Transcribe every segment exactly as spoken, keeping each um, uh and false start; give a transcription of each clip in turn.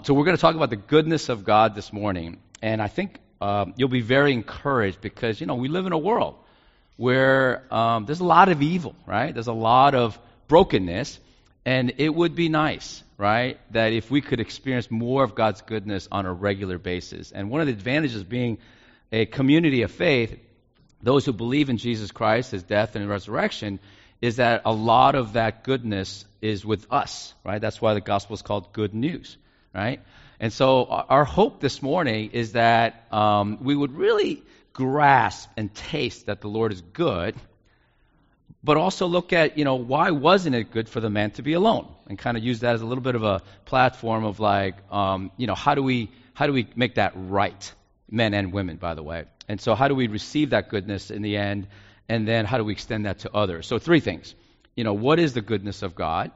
So we're going to talk about the goodness of God this morning, and I think um, you'll be very encouraged because, you know, we live in a world where um, there's a lot of evil, right? There's a lot of brokenness, and it would be nice, right, that if we could experience more of God's goodness on a regular basis. And one of the advantages of being a community of faith, those who believe in Jesus Christ, His death and resurrection, is that a lot of that goodness is with us, right? That's why the gospel is called good news. Right? And so our hope this morning is that um, we would really grasp and taste that the Lord is good, but also look at, you know, why wasn't it good for the man to be alone? And kind of use that as a little bit of a platform of like, um, you know, how do we how do we make that right? Men and women, by the way. And so how do we receive that goodness in the end? And then how do we extend that to others? So three things. You know, what is the goodness of God?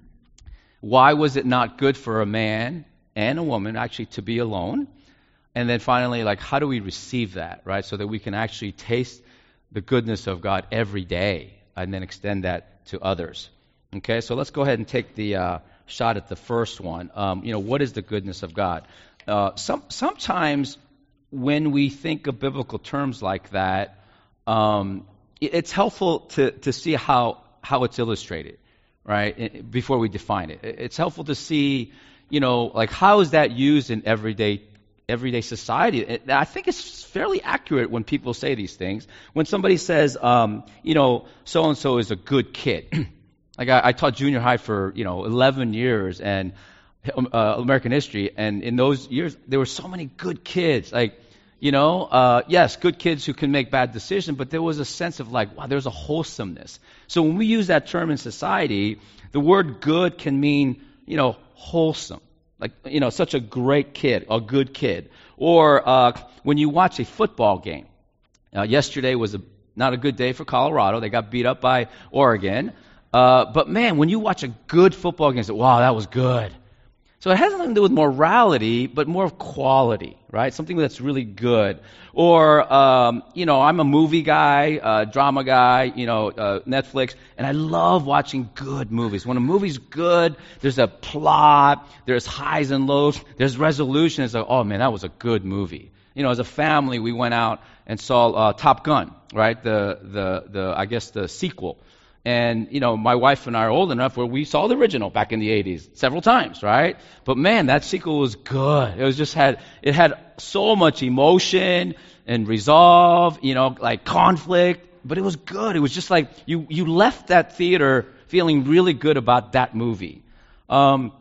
Why was it not good for a man and a woman actually to be alone? And then finally, like, how do we receive that, right? So that we can actually taste the goodness of God every day and then extend that to others. Okay, so let's go ahead and take the uh, shot at the first one. Um, you know, what is the goodness of God? Uh, some, sometimes when we think of biblical terms like that, um, it, it's helpful to, to see how, how it's illustrated. Right, before we define it. It's helpful to see, you know, like how is that used in everyday everyday society? I think it's fairly accurate when people say these things. When somebody says, um, you know, so-and-so is a good kid. Like I, I taught junior high for, you know, eleven years and uh, American history, and in those years, there were so many good kids. Like, you know, uh, yes, good kids who can make bad decisions, but there was a sense of like, wow, there's a wholesomeness. So when we use that term in society, the word good can mean, you know, wholesome. Like, you know, such a great kid, a good kid. Or uh, when you watch a football game. Uh, yesterday was a, not a good day for Colorado. They got beat up by Oregon. Uh, but man, when you watch a good football game, you say, wow, that was good. So it has nothing to do with morality, but more of quality, right? Something that's really good. Or, um, you know, I'm a movie guy, uh, drama guy, you know, uh, Netflix, and I love watching good movies. When a movie's good, there's a plot, there's highs and lows, there's resolution. It's like, oh man, that was a good movie. You know, as a family, we went out and saw uh, Top Gun, right? The, the, the, I guess the sequel. And, you know, my wife and I are old enough where we saw the original back in the eighties several times, right? But man, that sequel was good. It was just had, it had so much emotion and resolve, you know, like conflict, but it was good. It was just like you, you left that theater feeling really good about that movie. Um,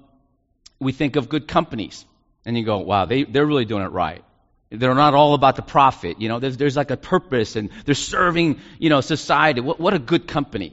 we think of good companies and you go, wow, they, they're really doing it right. They're not all about the profit, you know, there's, there's like a purpose and they're serving, you know, society. What, what a good company.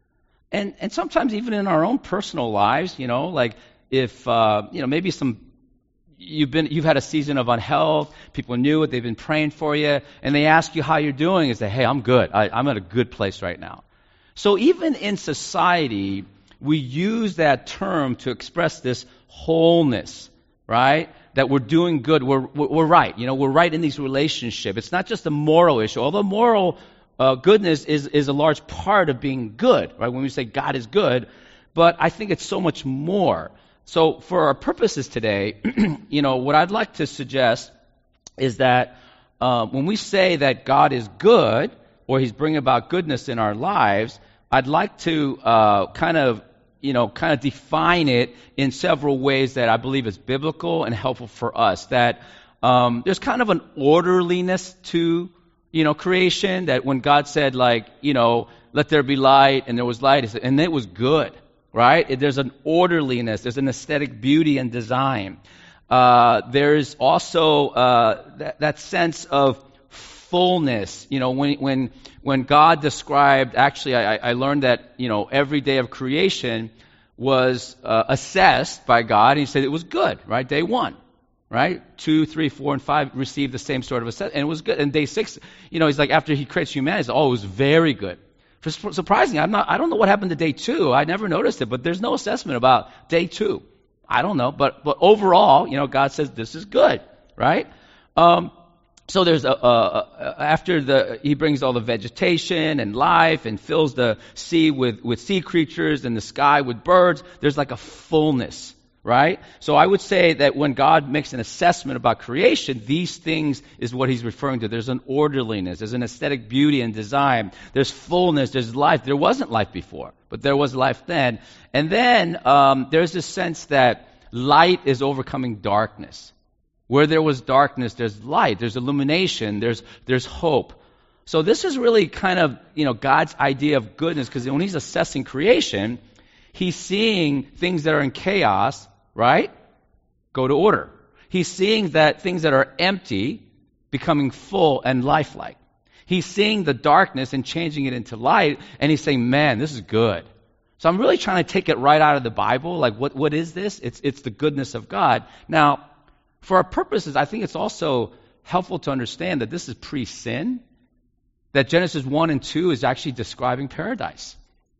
And and sometimes even in our own personal lives, you know, like if uh, you know maybe some you've been you've had a season of unhealth, people knew it, they've been praying for you, and they ask you how you're doing, and say, hey, I'm good, I, I'm at a good place right now. So even in society, we use that term to express this wholeness, right? That we're doing good, we're we're, we're right, you know, we're right in these relationships. It's not just a moral issue, although moral. Uh, goodness is, is a large part of being good, right? When we say God is good, but I think it's so much more. So for our purposes today, you know, what I'd like to suggest is that uh, when we say that God is good, or He's bringing about goodness in our lives, I'd like to uh, kind of, you know, kind of define it in several ways that I believe is biblical and helpful for us. That um, there's kind of an orderliness to you know, creation, that when God said, like, you know, let there be light, and there was light, and it was good, right? There's an orderliness, there's an aesthetic beauty and design. Uh, there's also uh, that, that sense of fullness. You know, when when when God described, actually, I, I learned that, you know, every day of creation was uh, assessed by God, and He said it was good, right? Day one. Right? Two, three, four, and five received the same sort of assessment. And it was good. And day six, you know, he's like, after He creates humanity, he said, oh, it was very good. For, surprisingly, I'm not, I don't know what happened to day two. I never noticed it, but there's no assessment about day two. I don't know. But, but overall, you know, God says this is good. Right? Um, so there's a, a, a, after the, He brings all the vegetation and life and fills the sea with, with sea creatures and the sky with birds, there's like a fullness. right? So I would say that when God makes an assessment about creation, these things is what he's referring to. There's an orderliness, there's an aesthetic beauty and design, there's fullness, there's life. There wasn't life before, but there was life then. And then um, there's this sense that light is overcoming darkness. Where there was darkness, there's light, there's illumination, there's there's hope. So this is really kind of, you know, God's idea of goodness, because when he's assessing creation, he's seeing things that are in chaos, right, go to order. He's seeing that things that are empty becoming full and lifelike. He's seeing the darkness and changing it into light, and he's saying, man, this is good. So I'm really trying to take it right out of the Bible. Like, what what is this? It's it's the goodness of God. Now, for our purposes, I think it's also helpful to understand that this is pre-sin, that Genesis one and two is actually describing paradise.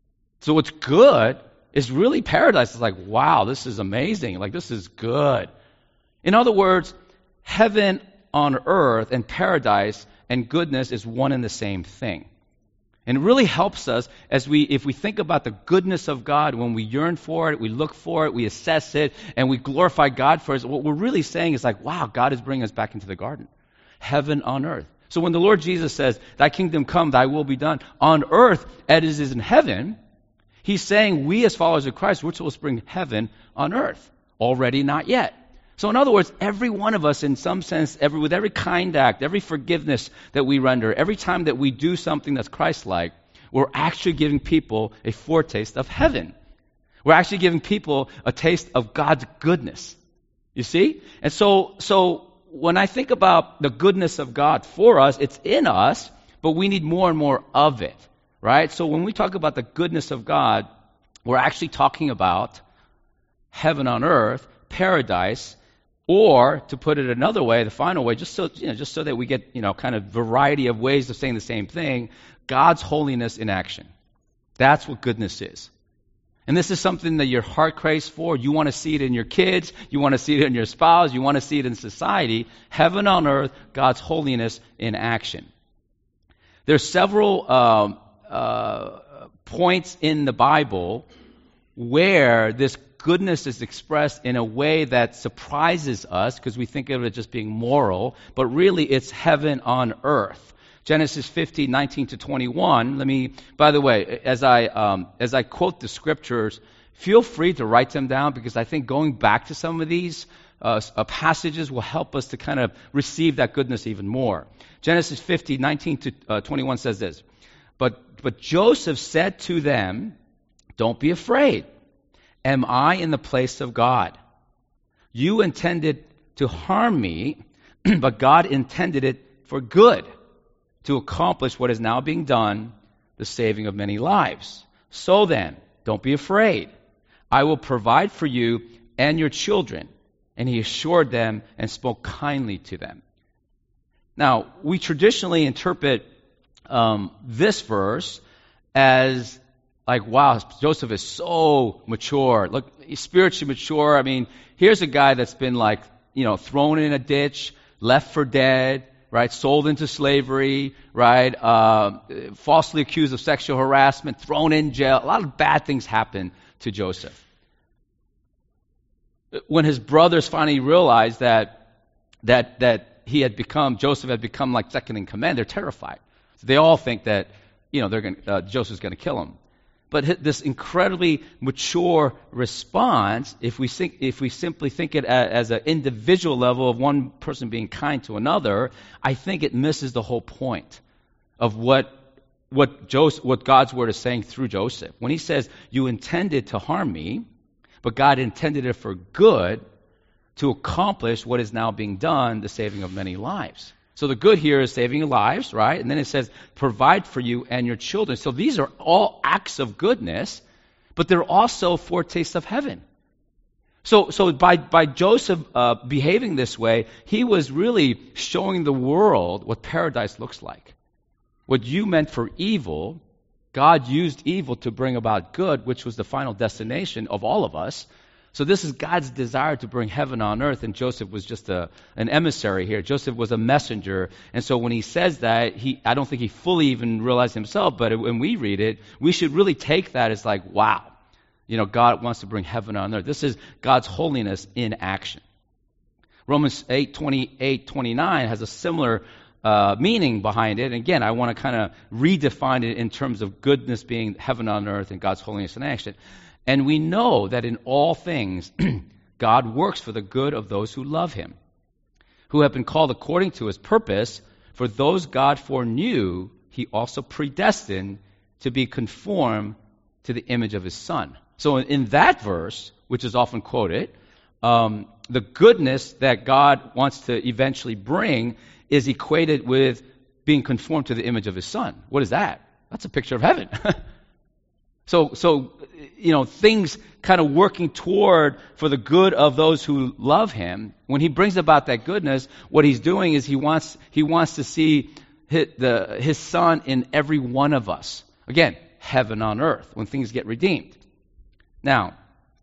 So what's good is really paradise. It's like, wow, this is amazing. Like, this is good. In other words, heaven on earth and paradise and goodness is one and the same thing. And it really helps us as we, if we think about the goodness of God, when we yearn for it, we look for it, we assess it, and we glorify God for it, what we're really saying is like, wow, God is bringing us back into the garden. Heaven on earth. So when the Lord Jesus says, thy kingdom come, thy will be done, on earth as it is in heaven, he's saying we as followers of Christ, we're supposed to bring heaven on earth. Already not yet. So in other words, every one of us in some sense, every, with every kind act, every forgiveness that we render, every time that we do something that's Christ-like, we're actually giving people a foretaste of heaven. We're actually giving people a taste of God's goodness. You see? And so, so when I think about the goodness of God for us, it's in us, but we need more and more of it. Right? So when we talk about the goodness of God, we're actually talking about heaven on earth, paradise, or to put it another way, the final way, just so you know, just so that we get, you know, kind of variety of ways of saying the same thing, God's holiness in action. That's what goodness is. And this is something that your heart craves for. You want to see it in your kids, you want to see it in your spouse, you want to see it in society. Heaven on earth, God's holiness in action. There's several um, uh, points in the Bible where this goodness is expressed in a way that surprises us because we think of it just being moral, but really it's heaven on earth. Genesis fifteen, nineteen to twenty-one. Let me, by the way, as I um, as I quote the scriptures, feel free to write them down because I think going back to some of these uh, uh, passages will help us to kind of receive that goodness even more. Genesis fifteen, nineteen to twenty-one says this, but but Joseph said to them, don't be afraid. Am I in the place of God? You intended to harm me, but God intended it for good, to accomplish what is now being done, the saving of many lives. So then, don't be afraid. I will provide for you and your children. And he assured them and spoke kindly to them. Now, we traditionally interpret um, this verse as like, wow, Joseph is so mature. Look, he's spiritually mature. I mean, here's a guy that's been like, you know, thrown in a ditch, left for dead, right, sold into slavery, right, uh, falsely accused of sexual harassment, thrown in jail. A lot of bad things happen to Joseph. When his brothers finally realized that that that he had become, Joseph had become like second in command, they're terrified. So they all think that, you know, they're going, uh, Joseph's going to kill him. But this incredibly mature response, if we think, if we simply think it as an individual level of one person being kind to another, I think it misses the whole point of what what Joseph, what God's word is saying through Joseph. When he says, "You intended to harm me, but God intended it for good, to accomplish what is now being done, the saving of many lives." So the good here is saving lives, right? And then it says, provide for you and your children. So these are all acts of goodness, but they're also foretastes of heaven. So so by, by Joseph uh, behaving this way, he was really showing the world what paradise looks like. What you meant for evil, God used evil to bring about good, which was the final destination of all of us. So this is God's desire to bring heaven on earth, and Joseph was just a, an emissary here. Joseph was a messenger, and so when he says that, he I don't think he fully even realized himself, but when we read it, we should really take that as like, wow. You know, God wants to bring heaven on earth. This is God's holiness in action. Romans eight twenty-eight, twenty-nine has a similar uh, meaning behind it. And again, I want to kind of redefine it in terms of goodness being heaven on earth and God's holiness in action. And we know that in all things, God works for the good of those who love him, who have been called according to his purpose. For those God foreknew, he also predestined to be conformed to the image of his Son. So in that verse, which is often quoted, um, the goodness that God wants to eventually bring is equated with being conformed to the image of his Son. What is that? That's a picture of heaven. so, so you know, things kind of working toward for the good of those who love him. When he brings about that goodness, what he's doing is he wants he wants to see his, the, his Son in every one of us. Again, heaven on earth, when things get redeemed. Now,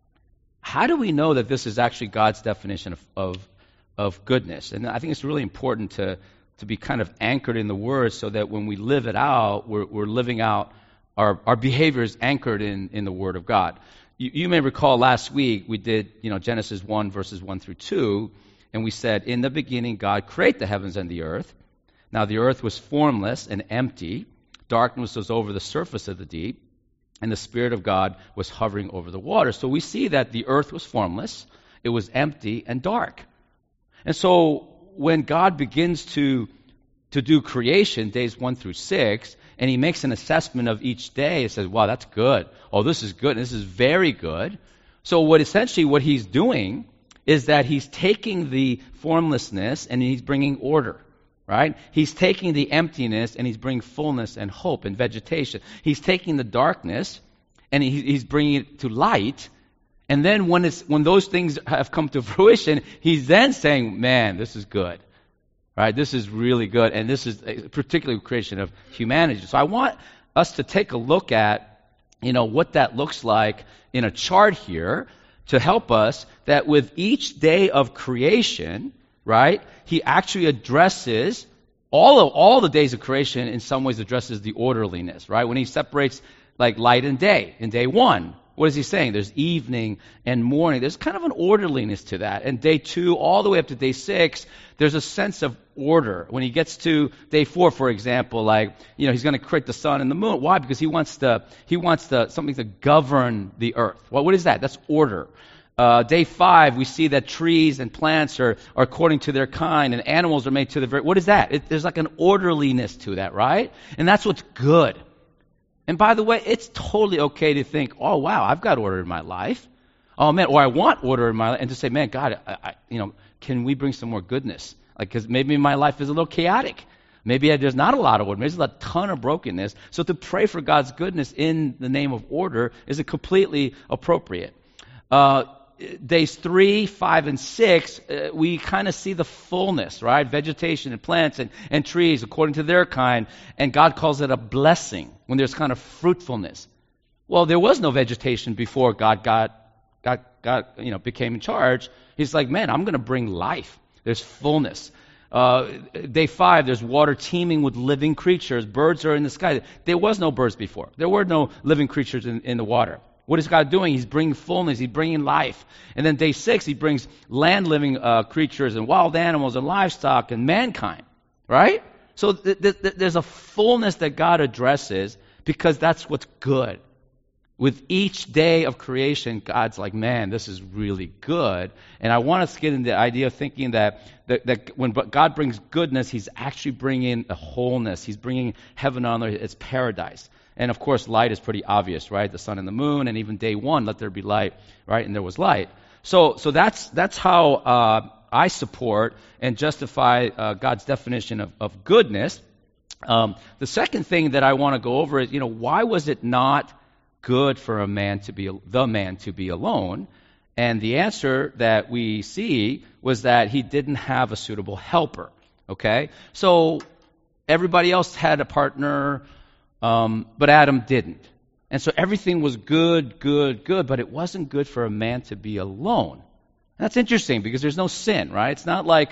how do we know that this is actually God's definition of, of, of goodness? And I think it's really important to, to be kind of anchored in the Word so that when we live it out, we're, we're living out our, our behavior is anchored in, in the Word of God. You, you may recall last week we did, you know, Genesis one, verses one through two, and we said, in the beginning God created the heavens and the earth. Now the earth was formless and empty. Darkness was over the surface of the deep, and the Spirit of God was hovering over the water. So we see that the earth was formless, it was empty and dark. And so when God begins to, to do creation, days one through six, and he makes an assessment of each day, he says, wow, that's good. Oh, this is good, and this is very good. So what essentially what he's doing is that he's taking the formlessness and he's bringing order. Right? He's taking the emptiness and he's bringing fullness and hope and vegetation. He's taking the darkness and he, he's bringing it to light. And then when it's when those things have come to fruition, he's then saying, man, this is good. Right? This is really good. And this is particularly creation of humanity. So I want us to take a look at, you know, what that looks like in a chart here to help us that with each day of creation, right, he actually addresses all of all the days of creation. In some ways addresses the orderliness, right? When he separates like light and day in day one, what is he saying? There's evening and morning. There's kind of an orderliness to that. And day two all the way up to day six, there's a sense of order. When he gets to day four, for example, like, you know, he's going to create the sun and the moon. Why? Because he wants to he wants to something to govern the earth. Well, what is that? That's order. Uh, day five, we see that trees and plants are, are according to their kind, and animals are made to the very... What is that? It, there's like an orderliness to that, right? And that's what's good. And by the way, it's totally okay to think, oh, wow, I've got order in my life. Oh, man, or I want order in my life. And to say, man, God, I, I, you know, can we bring some more goodness? Like, because maybe my life is a little chaotic. Maybe there's not a lot of order. Maybe there's a ton of brokenness. So to pray for God's goodness in the name of order is completely appropriate. Uh, days three, five, and six, uh, we kind of see the fullness, right? Vegetation and plants and, and trees according to their kind. And God calls it a blessing when there's kind of fruitfulness. Well, there was no vegetation before God got, got, got you know, became in charge. He's like, man, I'm going to bring life. There's fullness. Uh, day five, there's water teeming with living creatures. Birds are in the sky. There was no birds before. There were no living creatures in, in the water. What is God doing? He's bringing fullness. He's bringing life. And then day six, he brings land-living uh, creatures and wild animals and livestock and mankind, right? So th- th- th- there's a fullness that God addresses because that's what's good. With each day of creation, God's like, man, this is really good. And I want us to get into the idea of thinking that, that, that when God brings goodness, he's actually bringing a wholeness. He's bringing heaven on earth. It's paradise. And of course, light is pretty obvious, right? The sun and the moon, and even day one, let there be light, right? And there was light. So, so that's that's how uh, I support and justify uh, God's definition of, of goodness. Um, the second thing that I want to go over is, you know, why was it not good for a man to be the man to be alone? And the answer that we see was that he didn't have a suitable helper. Okay, so everybody else had a partner. Um, but Adam didn't. And so everything was good, good, good, but it wasn't good for a man to be alone. And that's interesting because there's no sin, right? It's not like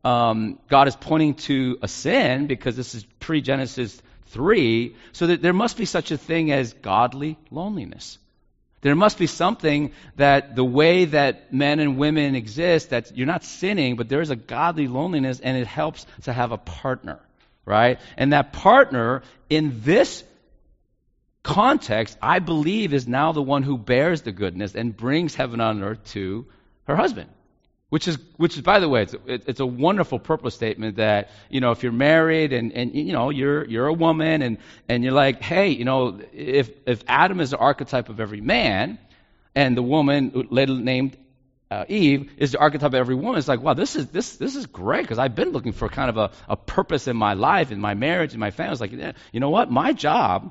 um, God is pointing to a sin because this is pre-Genesis three, so that there must be such a thing as godly loneliness. There must be something that the way that men and women exist, that you're not sinning, but there is a godly loneliness, and it helps to have a partner, right? And that partner in this context, I believe, is now the one who bears the goodness and brings heaven on earth to her husband. Which is, which is, by the way, it's, it's a wonderful purpose statement that, you know, if you're married and, and you know, you're you're a woman and, and you're like, hey, you know, if if Adam is the archetype of every man, and the woman later named uh, Eve is the archetype of every woman, it's like, wow, this is this this is great, because I've been looking for kind of a, a purpose in my life, in my marriage, in my family. It's like, yeah, you know what, my job,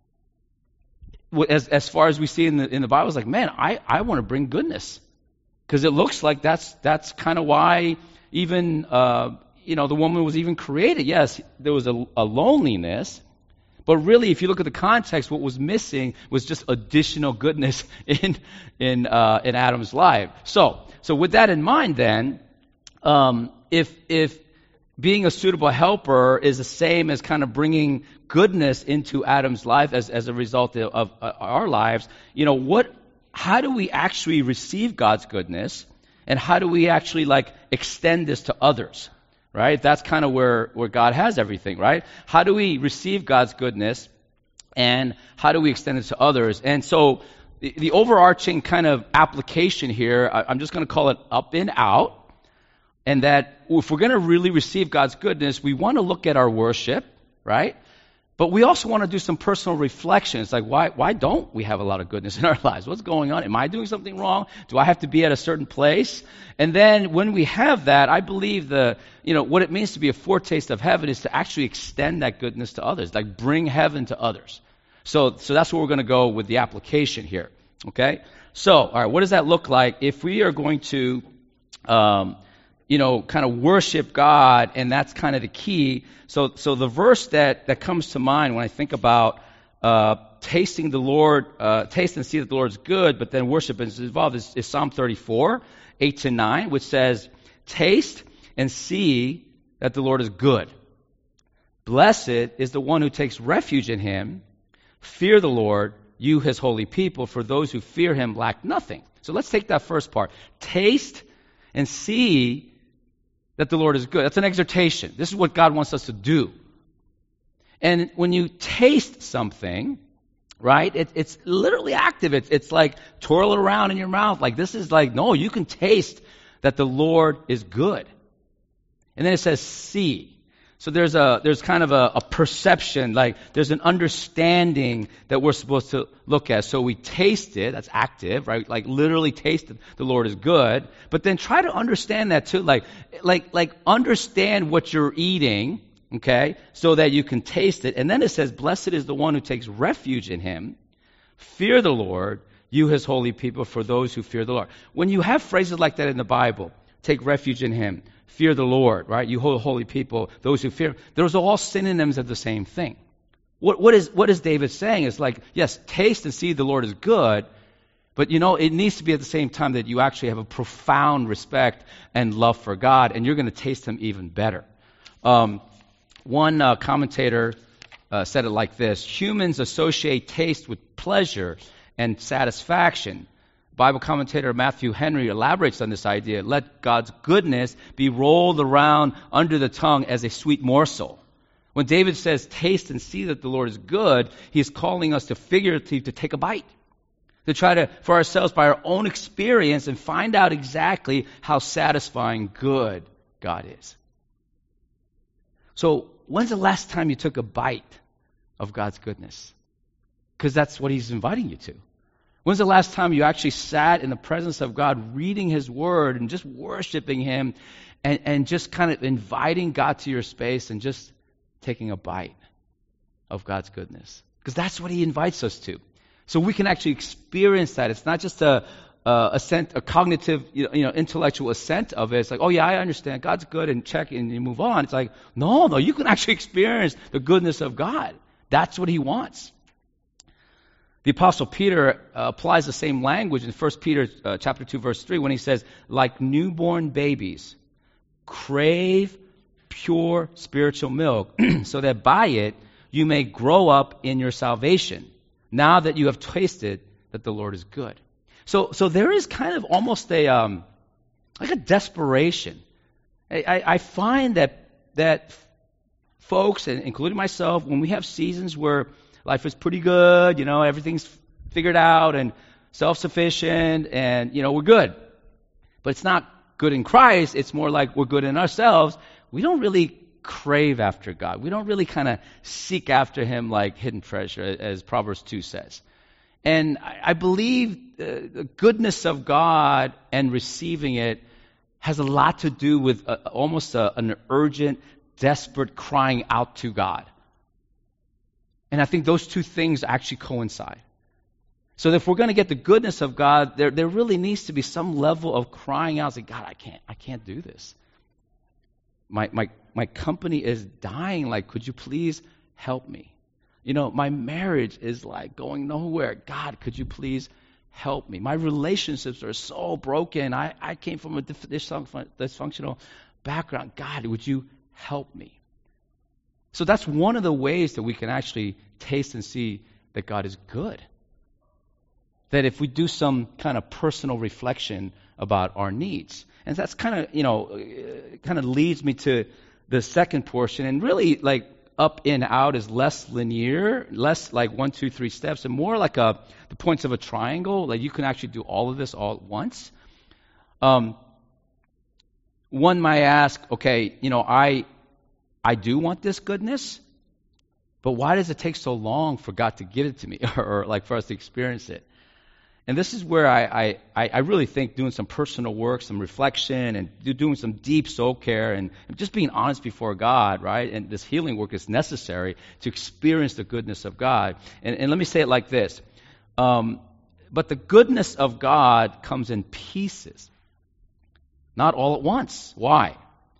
as as far as we see in the in the Bible, is like, man, I I want to bring goodness. Because it looks like that's that's kind of why even uh, you know the woman was even created. Yes, there was a, a loneliness, but really, if you look at the context, what was missing was just additional goodness in in uh, in Adam's life. So, so with that in mind, then, um, if if being a suitable helper is the same as kind of bringing goodness into Adam's life as as a result of, of uh, our lives, you know what? How do we actually receive God's goodness, and how do we actually like extend this to others, right? That's kind of where, where God has everything, right? How do we receive God's goodness, and how do we extend it to others? And so the, the overarching kind of application here, I, I'm just going to call it up and out, and that if we're going to really receive God's goodness, we want to look at our worship, right? But we also want to do some personal reflection. It's like, why why don't we have a lot of goodness in our lives? What's going on? Am I doing something wrong? Do I have to be at a certain place? And then when we have that, I believe the you know what it means to be a foretaste of heaven is to actually extend that goodness to others, like bring heaven to others. So so that's where we're going to go with the application here. Okay? So, all right, what does that look like if we are going to um you know, kind of worship God, and that's kind of the key. So, so the verse that, that comes to mind when I think about uh, tasting the Lord, uh, taste and see that the Lord is good, but then worship is involved, is, is Psalm thirty-four, eight to nine, which says, taste and see that the Lord is good. Blessed is the one who takes refuge in him. Fear the Lord, you his holy people, for those who fear him lack nothing. So let's take that first part. Taste and see that the Lord is good. That's an exhortation. This is what God wants us to do. And when you taste something, right, it, it's literally active. It's, it's like twirl it around in your mouth. Like this is like, no, you can taste that the Lord is good. And then it says see. So there's a there's kind of a, a perception, like there's an understanding that we're supposed to look at. So we taste it, that's active, right? Like literally taste it, the Lord is good. But then try to understand that too, like like like understand what you're eating, okay, so that you can taste it. And then it says, blessed is the one who takes refuge in him. Fear the Lord, you his holy people, for those who fear the Lord. When you have phrases like that in the Bible, take refuge in him, fear the Lord, right? You holy people, those who fear. Those are all synonyms of the same thing. What, what is what is David saying? It's like, yes, taste and see the Lord is good, but you know, it needs to be at the same time that you actually have a profound respect and love for God, and you're going to taste him even better. Um, one uh, commentator uh, said it like this: humans associate taste with pleasure and satisfaction. Bible commentator Matthew Henry elaborates on this idea. Let God's goodness be rolled around under the tongue as a sweet morsel. When David says, taste and see that the Lord is good, he's calling us to figuratively to take a bite, to try to, for ourselves, by our own experience, and find out exactly how satisfying good God is. So, when's the last time you took a bite of God's goodness? Because that's what he's inviting you to. When's the last time you actually sat in the presence of God, reading his word and just worshiping him, and, and just kind of inviting God to your space and just taking a bite of God's goodness? Because that's what he invites us to. So we can actually experience that. It's not just a, a, assent, a cognitive, you know, you know, intellectual assent of it. It's like, oh yeah, I understand. God's good, and check, and you move on. It's like, no, no, you can actually experience the goodness of God. That's what he wants. The Apostle Peter uh, applies the same language in First Peter uh, chapter two, verse three, when he says, like newborn babies, crave pure spiritual milk, so that by it you may grow up in your salvation, now that you have tasted that the Lord is good. So, so there is kind of almost a um, like a desperation. I, I, I find that that folks, and including myself, when we have seasons where life is pretty good, you know, everything's figured out and self-sufficient, and you know we're good, but it's not good in Christ. It's more like we're good in ourselves. We don't really crave after God. We don't really kind of seek after Him like hidden treasure, as Proverbs two says. And I, I believe uh, the goodness of God and receiving it has a lot to do with a, almost a, an urgent, desperate crying out to God. And I think those two things actually coincide. So if we're going to get the goodness of God, there, there really needs to be some level of crying out, saying, God, I can't, I can't do this. My, my, my company is dying. Like, could you please help me? You know, my marriage is like going nowhere. God, could you please help me? My relationships are so broken. I, I came from a dysfunctional background. God, would you help me? So that's one of the ways that we can actually taste and see that God is good. That if we do some kind of personal reflection about our needs. And that's kind of, you know, kind of leads me to the second portion. And really, like, up in out is less linear, less like one, two, three steps, and more like a the points of a triangle. Like you can actually do all of this all at once. Um, one might ask, okay, you know, I I do want this goodness, but why does it take so long for God to give it to me, or, or like for us to experience it? And this is where I, I, I really think doing some personal work, some reflection, and do, doing some deep soul care, and just being honest before God, right? And this healing work is necessary to experience the goodness of God. And, and let me say it like this. Um, but the goodness of God comes in pieces, not all at once. Why?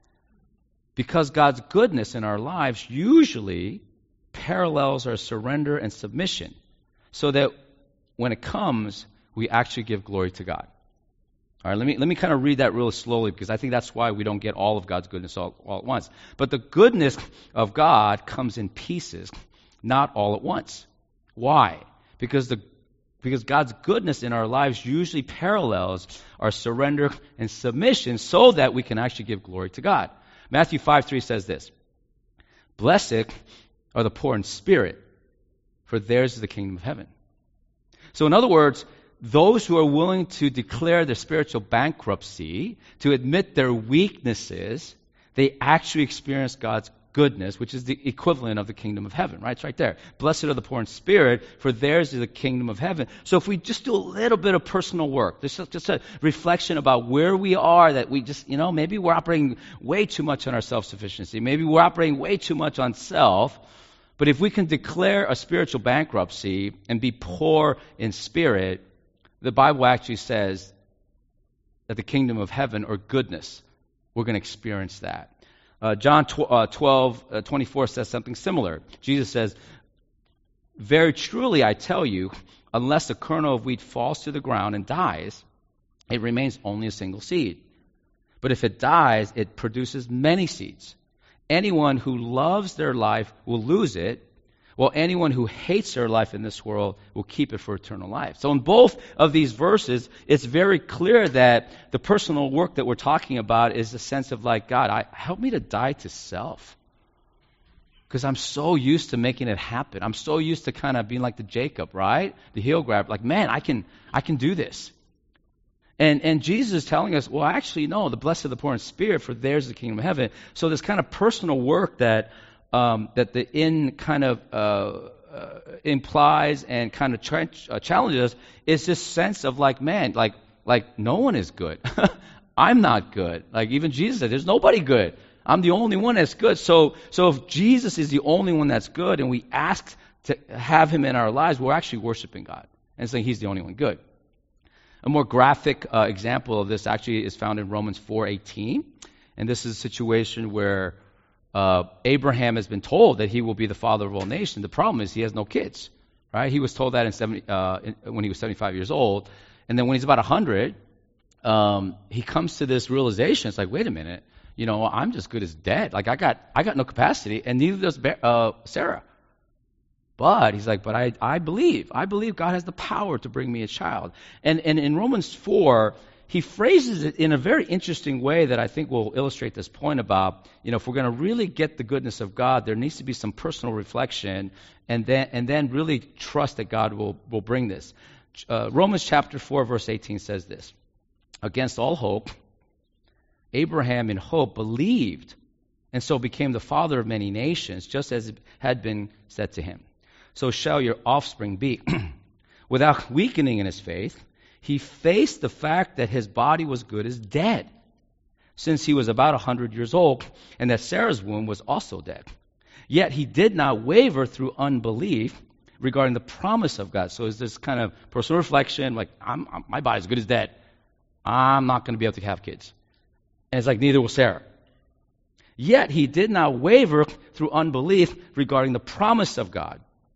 Because God's goodness in our lives usually parallels our surrender and submission, so that when it comes, we actually give glory to God. All right, let me let me kind of read that real slowly, because I think that's why we don't get all of God's goodness all, all at once. But the goodness of God comes in pieces, not all at once. Why? Because the because God's goodness in our lives usually parallels our surrender and submission, so that we can actually give glory to God. Matthew five three says this: "Blessed are the poor in spirit, for theirs is the kingdom of heaven." So in other words, those who are willing to declare their spiritual bankruptcy, to admit their weaknesses, they actually experience God's goodness, which is the equivalent of the kingdom of heaven, right? It's right there. Blessed are the poor in spirit, for theirs is the kingdom of heaven. So if we just do a little bit of personal work, this is just a reflection about where we are, that we just, you know, maybe we're operating way too much on our self-sufficiency. Maybe we're operating way too much on self. But if we can declare a spiritual bankruptcy and be poor in spirit, the Bible actually says that the kingdom of heaven, or goodness, we're going to experience that. Uh, John twelve twenty-four says something similar. Jesus says, "Very truly I tell you, unless a kernel of wheat falls to the ground and dies, it remains only a single seed. But if it dies, it produces many seeds. Anyone who loves their life will lose it, while anyone who hates their life in this world will keep it for eternal life." So in both of these verses, it's very clear that the personal work that we're talking about is a sense of like, God, I, help me to die to self. Because I'm so used to making it happen. I'm so used to kind of being like the Jacob, right? The heel grab. Like, man, I can I can do this. And and Jesus is telling us, well, actually, no, the blessed are the poor in spirit, for theirs is the kingdom of heaven. So this kind of personal work that um, that the in kind of uh, uh, implies and kind of tra- uh, challenges is this sense of like, man, like like no one is good. I'm not good. Like even Jesus said, there's nobody good. I'm the only one that's good. So so if Jesus is the only one that's good, and we ask to have Him in our lives, we're actually worshiping God and saying He's the only one good. A more graphic uh, example of this actually is found in Romans four eighteen, and this is a situation where uh, Abraham has been told that he will be the father of all nations. The problem is he has no kids, right? He was told that in seventy, uh, in, when he was seventy-five years old, and then when he's about one hundred, um, he comes to this realization. It's like, wait a minute, you know, I'm just good as dead. Like I got, I got no capacity, and neither does uh, Sarah. But he's like, but I, I believe. I believe God has the power to bring me a child. And, and in Romans four, he phrases it in a very interesting way that I think will illustrate this point about, you know, if we're going to really get the goodness of God, there needs to be some personal reflection and then and then really trust that God will, will bring this. Uh, Romans chapter four, verse eighteen says this, against all hope, Abraham in hope believed and so became the father of many nations, just as it had been said to him. So shall your offspring be. Without weakening in his faith, he faced the fact that his body was good as dead, since he was about a hundred years old, and that Sarah's womb was also dead. Yet he did not waver through unbelief regarding the promise of God. So it's this kind of personal reflection, like, I'm, I'm, my body's good as dead. I'm not going to be able to have kids. And it's like, neither will Sarah. Yet he did not waver through unbelief regarding the promise of God,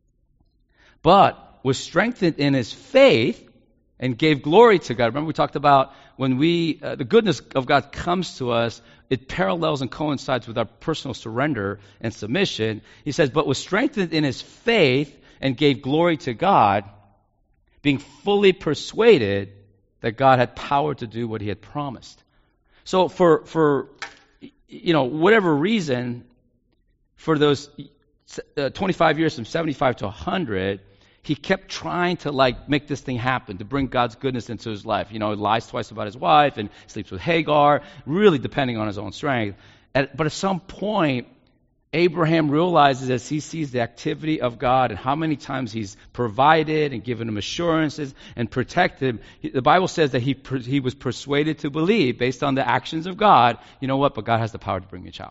but was strengthened in his faith and gave glory to God. Remember we talked about when we, uh, the goodness of God comes to us, it parallels and coincides with our personal surrender and submission. He says, but was strengthened in his faith and gave glory to God, being fully persuaded that God had power to do what he had promised. So for, for you know, whatever reason, for those uh, twenty-five years from seventy-five to one hundred, he kept trying to, like, make this thing happen, to bring God's goodness into his life. You know, he lies twice about his wife and sleeps with Hagar, really depending on his own strength. At, but at some point, Abraham realizes as he sees the activity of God and how many times he's provided and given him assurances and protected him, the Bible says that he he was persuaded to believe based on the actions of God, you know what, but God has the power to bring me a child.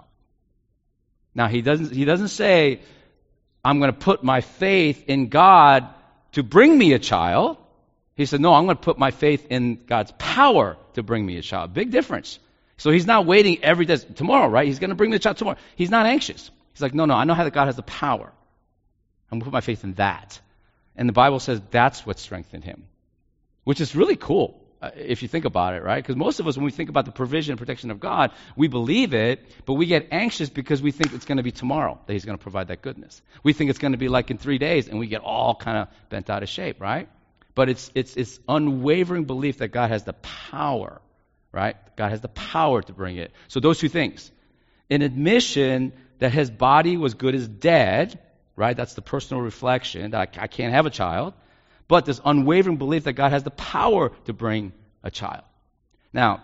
Now, he doesn't he doesn't say, I'm going to put my faith in God to bring me a child. He said, no, I'm going to put my faith in God's power to bring me a child. Big difference. So he's not waiting every day. Tomorrow, right? He's going to bring me a child tomorrow. He's not anxious. He's like, no, no, I know how that God has the power. I'm going to put my faith in that. And the Bible says that's what strengthened him, which is really cool uh, if you think about it, right? Because most of us, when we think about the provision and protection of God, we believe it, but we get anxious because we think it's going to be tomorrow that he's going to provide that goodness. We think it's going to be like in three days, and we get all kind of bent out of shape, right? But it's it's it's unwavering belief that God has the power, right? God has the power to bring it. So those two things. An admission that his body was good as dead, right? That's the personal reflection, that I, I can't have a child. But this unwavering belief that God has the power to bring a child. Now,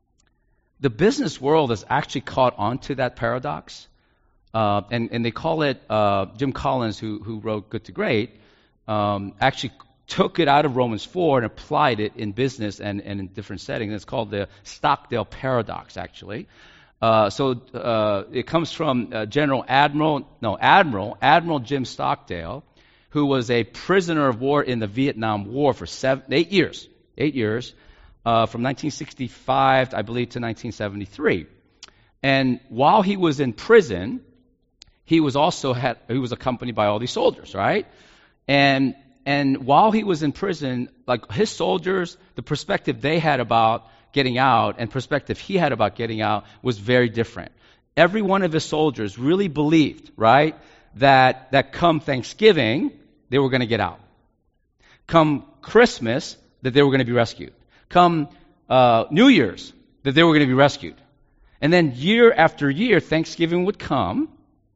the business world has actually caught on to that paradox. Uh, and, and they call it, uh, Jim Collins, who, who wrote Good to Great, um, actually took it out of Romans four and applied it in business and, and in different settings. It's called the Stockdale paradox, actually. Uh, so uh, it comes from uh, General Admiral, no, Admiral, Admiral Jim Stockdale, who was a prisoner of war in the Vietnam War for seven, eight years, eight years, uh, from nineteen sixty-five, I believe, to nineteen seventy-three. And while he was in prison, he was also had, he was accompanied by all these soldiers, right? And and while he was in prison, like his soldiers, the perspective they had about getting out and perspective he had about getting out was very different. Every one of his soldiers really believed, right, that that come Thanksgiving, they were going to get out. Come Christmas, that they were going to be rescued. Come uh, New Year's, that they were going to be rescued. And then year after year, Thanksgiving would come,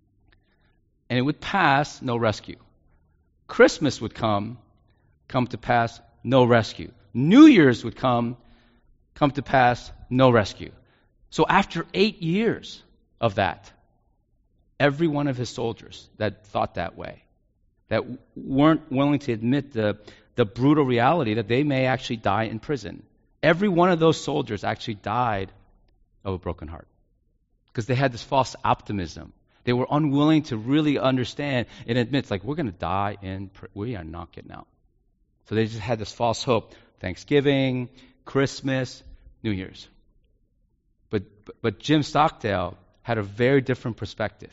and it would pass, no rescue. Christmas would come, come to pass, no rescue. New Year's would come, come to pass, no rescue. So after eight years of that, every one of his soldiers that thought that way, that weren't willing to admit the, the brutal reality that they may actually die in prison, every one of those soldiers actually died of a broken heart because they had this false optimism. They were unwilling to really understand and admit, like, we're going to die in prison. We are not getting out. So they just had this false hope. Thanksgiving, Christmas, New Year's. But, but but Jim Stockdale had a very different perspective.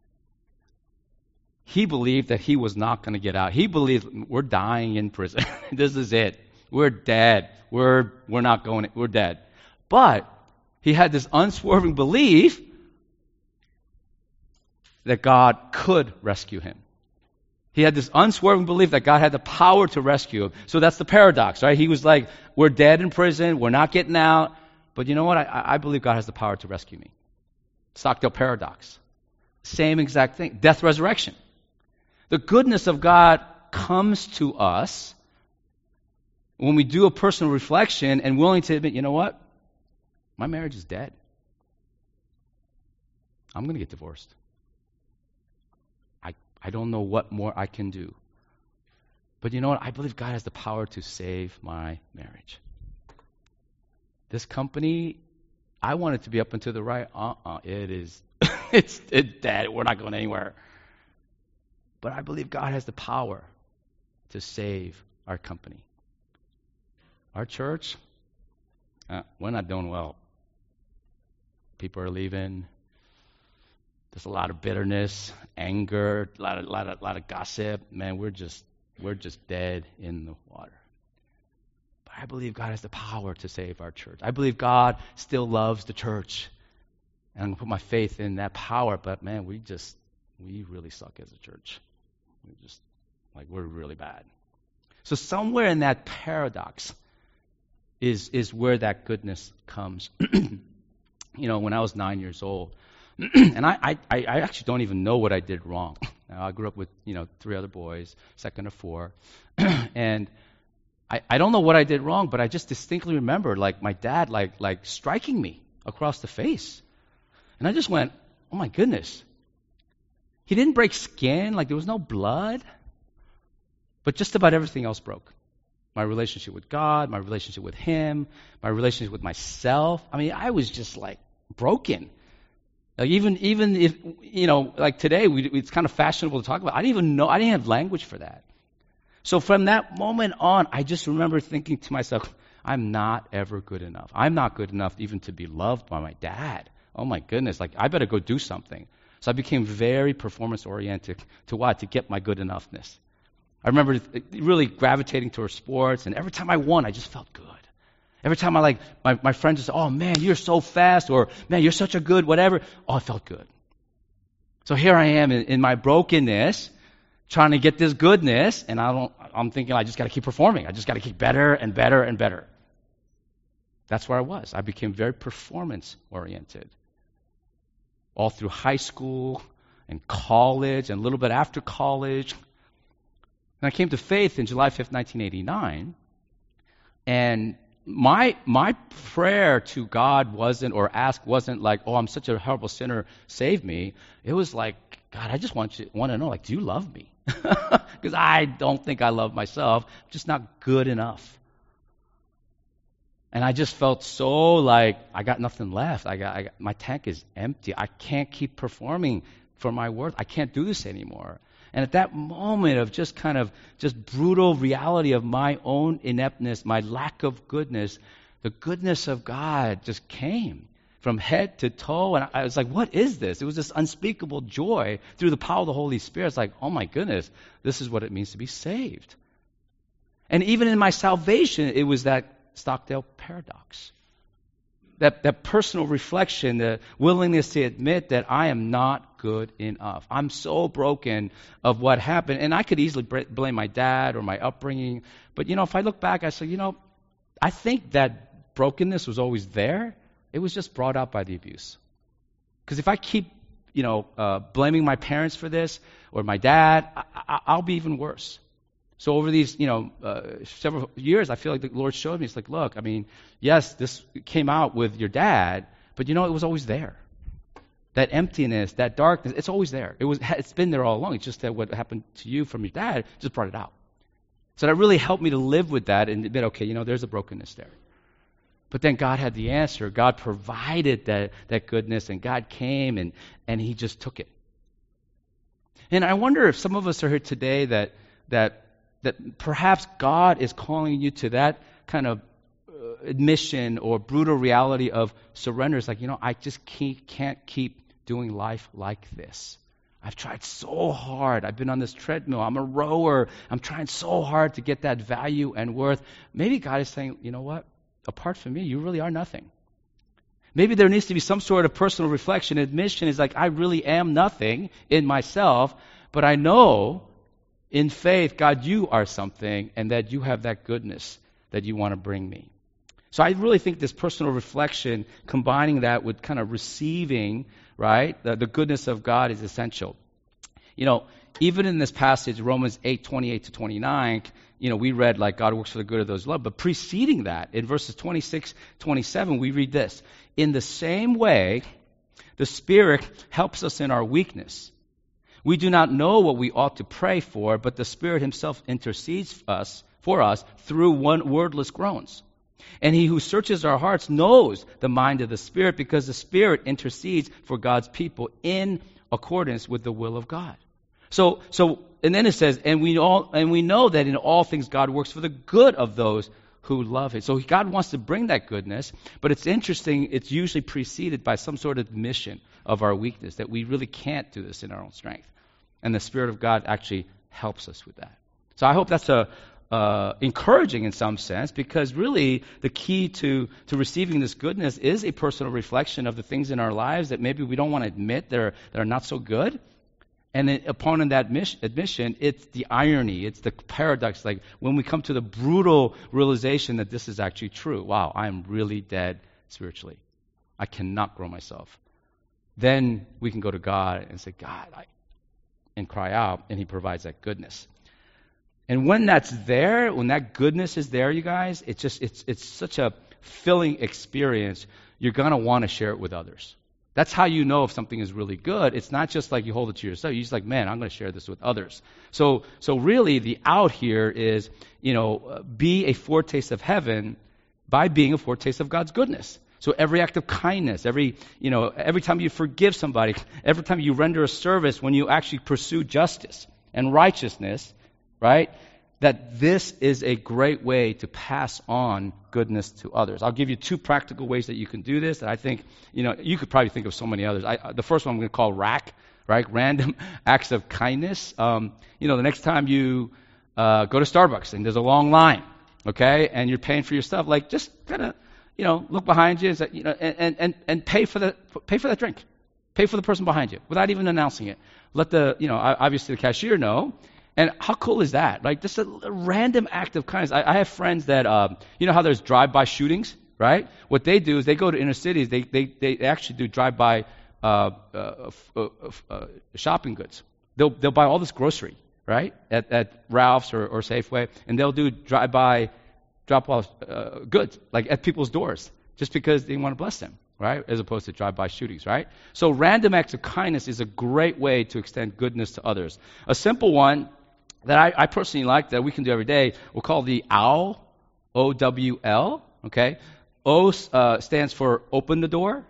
He believed that he was not going to get out. He believed we're dying in prison. This is it. We're dead. We're we're not going. We're dead. But he had this unswerving belief that God could rescue him. He had this unswerving belief that God had the power to rescue him. So that's the paradox, right? He was like, we're dead in prison, we're not getting out, but you know what? I, I believe God has the power to rescue me. Stockdale paradox. Same exact thing. Death, resurrection. The goodness of God comes to us when we do a personal reflection and willing to admit, you know what? My marriage is dead. I'm going to get divorced. I, I don't know what more I can do. But you know what? I believe God has the power to save my marriage. This company, I want it to be up and to the right. Uh-uh, it is, it's, it's dead. We're not going anywhere. But I believe God has the power to save our company. Our church, uh, we're not doing well. People are leaving. There's a lot of bitterness, anger, a lot of, lot of, lot of gossip. Man, we're just, we're just dead in the water. But I believe God has the power to save our church. I believe God still loves the church. And I'm going to put my faith in that power. But man, we just, we really suck as a church. We just, like, we're really bad. So somewhere in that paradox is, is where that goodness comes. You know, when I was nine years old, and I, I, I actually don't even know what I did wrong. Now, I grew up with, you know, three other boys, second of four. And I, I don't know what I did wrong, but I just distinctly remember, like, my dad, like, like striking me across the face. And I just went, oh, my goodness. He didn't break skin, like there was no blood. But just about everything else broke. My relationship with God, my relationship with him, my relationship with myself. I mean, I was just, like, broken. Like even even if, you know, like today, we, it's kind of fashionable to talk about. I didn't even know, I didn't have language for that. So from that moment on, I just remember thinking to myself, I'm not ever good enough. I'm not good enough even to be loved by my dad. Oh my goodness, like I better go do something. So I became very performance-oriented to what? To get my good enoughness. I remember really gravitating towards sports, and every time I won, I just felt good. Every time I like, my, my friends would say, oh man, you're so fast, or man, you're such a good whatever. Oh, I felt good. So here I am in, in my brokenness, trying to get this goodness, and I don't, I'm thinking I just got to keep performing. I just got to keep better and better and better. That's where I was. I became very performance-oriented. All through high school and college and a little bit after college. And I came to faith in July fifth, nineteen eighty-nine, and My my prayer to God wasn't, or ask wasn't like, oh, I'm such a horrible sinner, save me. It was like, God, I just want you want to know, like, do you love me? Because I don't think I love myself. I'm just not good enough. And I just felt so like I got nothing left. I got, I got my tank is empty. I can't keep performing for my worth. I can't do this anymore. And at that moment of just kind of just brutal reality of my own ineptness, my lack of goodness, the goodness of God just came from head to toe. And I was like, what is this? It was this unspeakable joy through the power of the Holy Spirit. It's like, oh my goodness, this is what it means to be saved. And even in my salvation, it was that Stockdale paradox. That, that personal reflection, the willingness to admit that I am not good enough. I'm so broken of what happened. And I could easily blame my dad or my upbringing. But, you know, if I look back, I say, you know, I think that brokenness was always there. It was just brought out by the abuse. Because if I keep, you know, uh, blaming my parents for this or my dad, I, I, I'll be even worse. So over these, you know, uh, several years, I feel like the Lord showed me, it's like, look, I mean, yes, this came out with your dad, but you know, it was always there. That emptiness, that darkness, it's always there. It was, it's been there all along. It's just that what happened to you from your dad just brought it out. So that really helped me to live with that and admit, okay, you know, there's a brokenness there. But then God had the answer. God provided that, that goodness, and God came and, and he just took it. And I wonder if some of us are here today that that that perhaps God is calling you to that kind of uh, admission or brutal reality of surrender. It's like, you know, I just keep, can't keep doing life like this. I've tried so hard. I've been on this treadmill. I'm a rower. I'm trying so hard to get that value and worth. Maybe God is saying, you know what? Apart from me, you really are nothing. Maybe there needs to be some sort of personal reflection. Admission is like, I really am nothing in myself, but I know in faith, God, you are something, and that you have that goodness that you want to bring me. So I really think this personal reflection, combining that with kind of receiving, right, the, the goodness of God is essential. You know, even in this passage, Romans eight, twenty-eight to twenty-nine, you know, we read like God works for the good of those who love. But preceding that, in verses twenty-six, twenty-seven, we read this. In the same way, the Spirit helps us in our weakness. We do not know what we ought to pray for, but the Spirit himself intercedes for us, for us through one wordless groans. And he who searches our hearts knows the mind of the Spirit, because the Spirit intercedes for God's people in accordance with the will of God. So, so, and then it says, and we all, and we know that in all things God works for the good of those who love him. So God wants to bring that goodness, but it's interesting, it's usually preceded by some sort of admission of our weakness, that we really can't do this in our own strength. And the Spirit of God actually helps us with that. So I hope that's a, uh, encouraging in some sense, because really the key to, to receiving this goodness is a personal reflection of the things in our lives that maybe we don't want to admit that are, that are not so good. And then upon that admission, it's the irony, it's the paradox, like when we come to the brutal realization that this is actually true. Wow, I am really dead spiritually. I cannot grow myself. Then we can go to God and say, God, I, and cry out, and he provides that goodness. And when that's there, when that goodness is there, you guys, it's just, it's, it's such a filling experience. You're going to want to share it with others. That's how you know if something is really good. It's not just like you hold it to yourself. You're just like, man, I'm going to share this with others. So, so really the out here is, you know, be a foretaste of heaven by being a foretaste of God's goodness. So every act of kindness, every, you know, every time you forgive somebody, every time you render a service, when you actually pursue justice and righteousness, right? That this is a great way to pass on goodness to others. I'll give you two practical ways that you can do this. That I think, you know, you could probably think of so many others. I, the first one I'm going to call R A C, right? Random acts of kindness. Um, you know, the next time you uh, go to Starbucks and there's a long line, okay, and you're paying for your stuff, like just kind of, you know, look behind you, and say, you know, and, and and pay for the pay for that drink, pay for the person behind you without even announcing it. Let the, you know, obviously the cashier know. And how cool is that? Like, just a, a random act of kindness. I, I have friends that, um, you know how there's drive-by shootings, right? What they do is they go to inner cities. They they, they actually do drive-by uh, uh, uh, uh, shopping goods. They'll they'll buy all this grocery, right, at, at Ralph's or, or Safeway, and they'll do drive-by drop-off uh, goods, like at people's doors, just because they want to bless them, right, as opposed to drive-by shootings, right? So random acts of kindness is a great way to extend goodness to others. A simple one that I, I personally like that we can do every day, we'll call the OWL, O W L, okay? O uh, stands for open the door,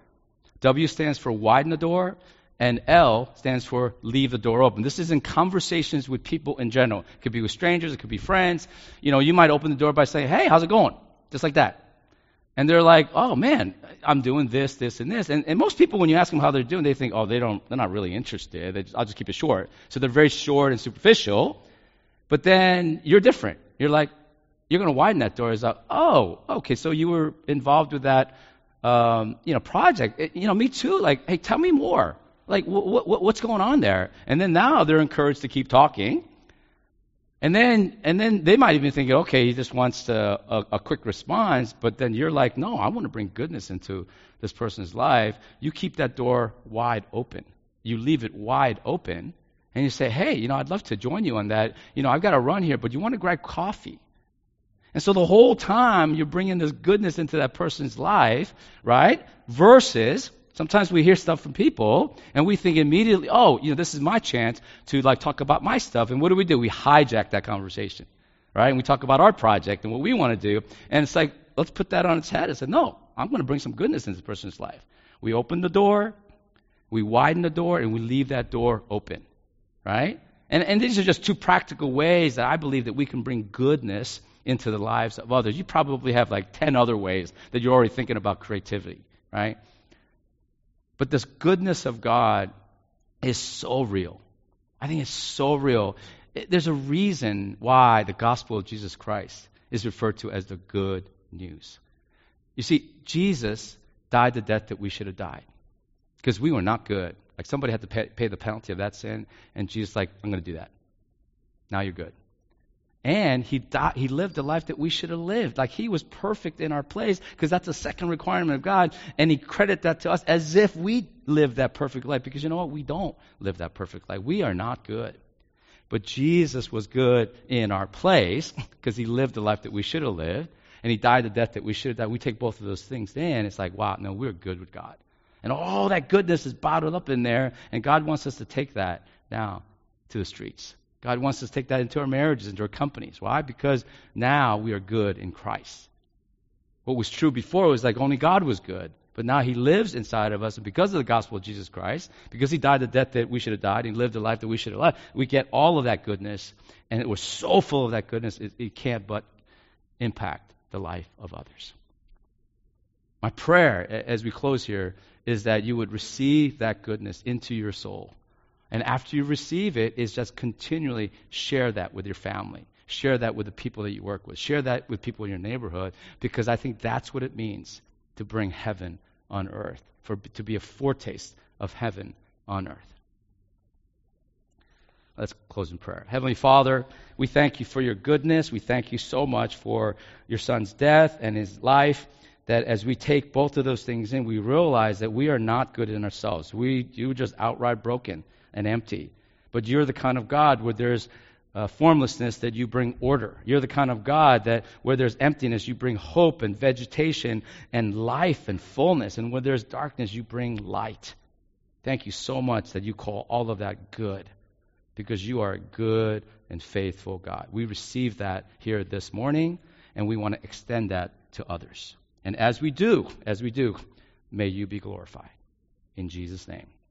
W stands for widen the door, and L stands for leave the door open. This is in conversations with people in general. It could be with strangers, it could be friends. You know, you might open the door by saying, hey, how's it going? Just like that. And they're like, oh, man, I'm doing this, this, and this. And, and most people, when you ask them how they're doing, they think, oh, they don't, they're not really interested. They just, I'll just keep it short. So they're very short and superficial. But then you're different. You're like, you're going to widen that door. It's like, oh, okay, so you were involved with that, um, you know, project. It, you know, me too. Like, hey, tell me more. Like, wh- wh- what's going on there? And then now they're encouraged to keep talking. And then, and then they might even think, okay, he just wants to, a, a quick response. But then you're like, no, I want to bring goodness into this person's life. You keep that door wide open. You leave it wide open. And you say, hey, you know, I'd love to join you on that. You know, I've got to run here, but you want to grab coffee. And so the whole time you're bringing this goodness into that person's life, right? Versus, sometimes we hear stuff from people and we think immediately, oh, you know, this is my chance to like talk about my stuff. And what do we do? We hijack that conversation, right? And we talk about our project and what we want to do. And it's like, let's put that on its head and say, no, I'm going to bring some goodness into this person's life. We open the door, we widen the door, and we leave that door open. Right? And, and these are just two practical ways that I believe that we can bring goodness into the lives of others. You probably have like ten other ways that you're already thinking about creativity, right? But this goodness of God is so real. I think it's so real. It, there's a reason why the gospel of Jesus Christ is referred to as the good news. You see, Jesus died the death that we should have died because we were not good. Like somebody had to pay, pay the penalty of that sin, and Jesus like, I'm going to do that. Now you're good. And he died, he lived the life that we should have lived. Like he was perfect in our place, because that's the second requirement of God. And he credited that to us as if we lived that perfect life. Because you know what? We don't live that perfect life. We are not good. But Jesus was good in our place because he lived the life that we should have lived. And he died the death that we should have died. We take both of those things in. It's like, wow, no, we're good with God. And all that goodness is bottled up in there. And God wants us to take that now to the streets. God wants us to take that into our marriages, into our companies. Why? Because now we are good in Christ. What was true before was like only God was good. But now he lives inside of us, and because of the gospel of Jesus Christ, because he died the death that we should have died, and he lived the life that we should have lived, we get all of that goodness, and it was so full of that goodness, it, it can't but impact the life of others. My prayer as we close here is that you would receive that goodness into your soul. And after you receive it, is just continually share that with your family. Share that with the people that you work with. Share that with people in your neighborhood, because I think that's what it means to bring heaven on earth, for to be a foretaste of heaven on earth. Let's close in prayer. Heavenly Father, we thank you for your goodness. We thank you so much for your son's death and his life, that as we take both of those things in, we realize that we are not good in ourselves. We, you just outright broken and empty. But you're the kind of God where there's uh, formlessness, that you bring order. You're the kind of God that where there's emptiness, you bring hope and vegetation and life and fullness. And where there's darkness, you bring light. Thank you so much that you call all of that good, because you are a good and faithful God. We receive that here this morning, and we want to extend that to others. And as we do, as we do, may you be glorified. In Jesus' name.